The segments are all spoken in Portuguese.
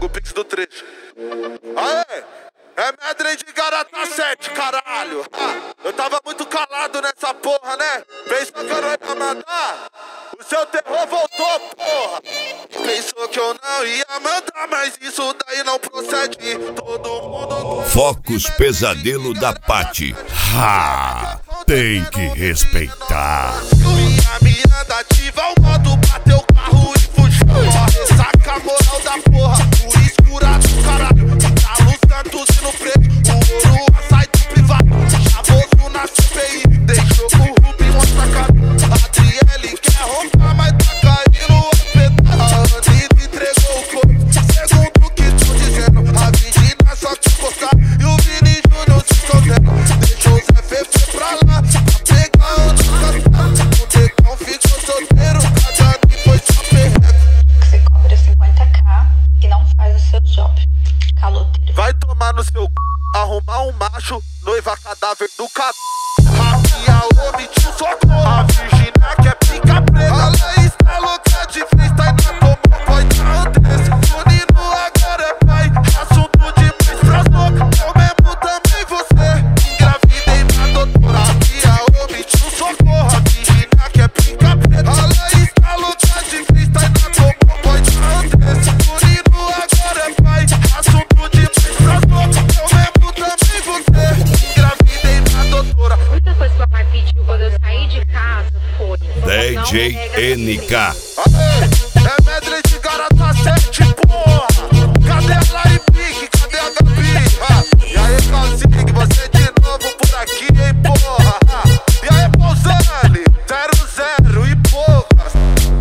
Pega o pix do trecho. Aê! É medley de Garota 7, caralho. Eu tava muito calado nessa porra, né? Pensou que eu não ia mandar? O seu terror voltou, porra. Pensou que eu não ia mandar, mas isso daí não procede. Todo mundo... Focos Pesadelo da Paty. Tem que respeitar. Minha mirada ativa, o modo bateu o carro e fugiu. Saca a moral da porra, por escura do caralho. Tá luz Santos e no preto, o ouro sai do privado. Chavoso na CPI, deixou com o Rubinho outra cara. Adriele quer roubar, mas tá caindo o pedaço. A Anitta entregou o corpo, segundo o que tô dizendo. A Virgínia só quis postar e o Vini Júnior se escondendo. Deixou o Zé Fefe pra lá, pra pegar outro castelo. O Decão ficou solteiro, a Dani foi só perreco. Você cobra 50k e não faz o seu job. Caloteiro. Vai tomar no seu c... arrumar um macho, noiva cadáver do c... Rafinha omitiu socorro. A Virgínia quer pica preta. Ela está louca de freestyle na tomou, pode dar desse. O Nino agora é pai, assunto demais pras loucas. Eu mesmo também você, engravidei na doutora. Rafinha omitiu socorro. A Virgínia quer pica preta. Ela está louca de freestyle na tomou, pode dar desse. O Nino agora é pai, assunto demais pras loucas. Eu mesmo também você, engravidei na doutora. Muita coisa que a mamãe pediu quando eu saí de casa foi DJ NK. É medley de Garota 7, porra. Cadê a Lari Pique? Cadê a Gabi? E aí, Calzig, você de novo por aqui, hein, porra. E aí, Pousani, 00 e poucas.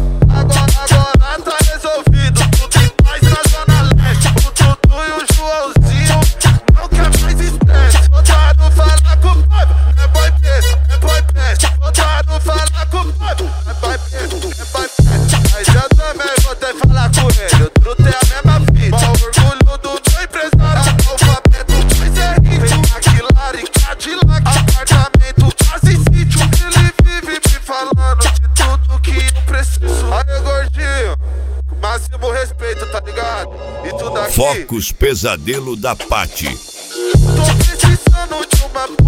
Agora tá resolvido. Tudo em paz na Zona Leste. O Dudu e o Joãozinho não quer mais estresse. Voltaram falar com o pai, é boy peso, é boy peste. Voltaram falar com o pai, é boy peso, é boy peste. Mas eu também voltei falar com ele. O truto é a mesma fita. Mó orgulho do meu empresário. Alfabeto, mas é hit. Tem McLaren, Cadillac, apartamento, casa e sítio. Ele vive me falando de tudo que eu preciso. Aí, gordinho, máximo respeito, tá ligado? E tudo aqui. Focos Pesadelo da Paty. Tô precisando de uma